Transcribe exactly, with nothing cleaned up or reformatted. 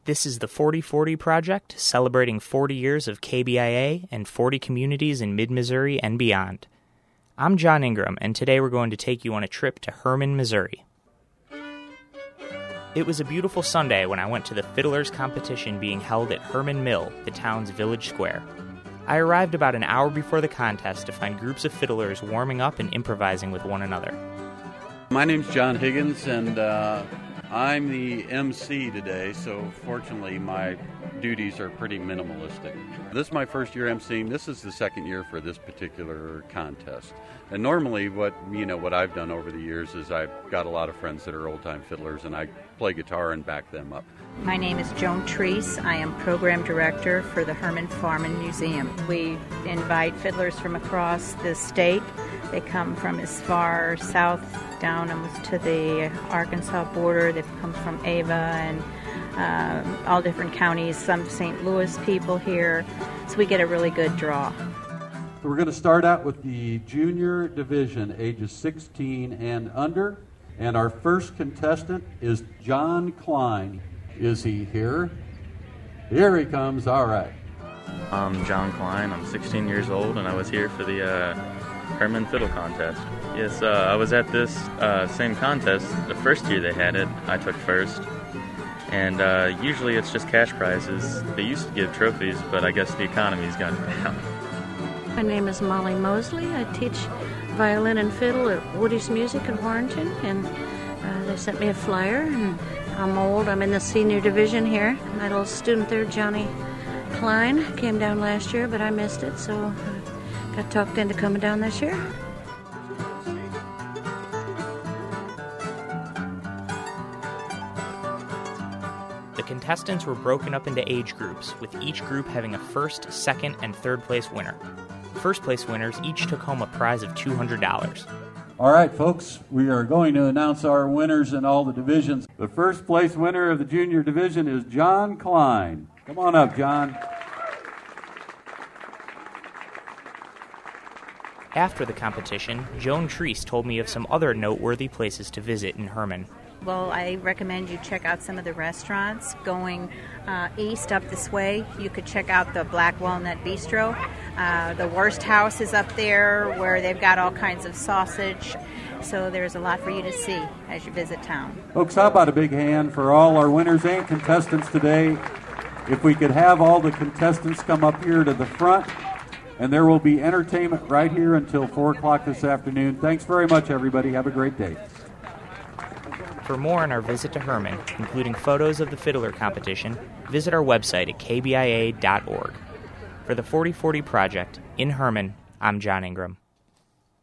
This is the forty forty Project, celebrating forty years of K B I A and forty communities in mid-Missouri and beyond. I'm John Ingram, and today we're going to take you on a trip to Hermann, Missouri. It was a beautiful Sunday when I went to the Fiddlers competition being held at Hermann Mill, the town's village square. I arrived about an hour before the contest to find groups of fiddlers warming up and improvising with one another. My name's John Higgins, and uh, I'm the M C today, so fortunately my duties are pretty minimalistic. This is my first year emceeing. This is the second year for this particular contest. And normally what you know what I've done over the years is I've got a lot of friends that are old-time fiddlers, and I play guitar and back them up. My name is Joan Treese. I am program director for the Hermann Farm and Museum. We invite fiddlers from across the state. They come from as far south down almost to the Arkansas border. They've come from Ava and uh, all different counties, some Saint Louis people here. So we get a really good draw. So we're going to start out with the junior division, ages sixteen and under. And our first contestant is John Klein. Is he here? Here he comes. All right. I'm John Klein. I'm sixteen years old, and I was here for the uh, Hermann Fiddle Contest. Yes, uh, I was at this uh, same contest. The first year they had it, I took first. And uh, usually it's just cash prizes. They used to give trophies, but I guess the economy's gone down. My name is Molly Mosley. I teach violin and fiddle at Woody's Music in Warrenton, and uh, they sent me a flyer. And I'm old. I'm in the senior division here. My little student there, Johnny Klein, came down last year, but I missed it, so I got talked into coming down this year. The contestants were broken up into age groups, with each group having a first, second, and third place winner. First place winners each took home a prize of two hundred dollars. All right, folks, we are going to announce our winners in all the divisions. The first place winner of the junior division is John Klein. Come on up, John. After the competition, Joan Treese told me of some other noteworthy places to visit in Hermann. Well, I recommend you check out some of the restaurants. Going uh, east up this way, you could check out the Black Walnut Bistro. Uh, the Worst House is up there where they've got all kinds of sausage. So there's a lot for you to see as you visit town. Folks, how about a big hand for all our winners and contestants today? If we could have all the contestants come up here to the front, and there will be entertainment right here until four o'clock this afternoon. Thanks very much, everybody. Have a great day. For more on our visit to Hermann, including photos of the fiddler competition, visit our website at k b i a dot org. For the forty forty Project, in Hermann, I'm John Ingram.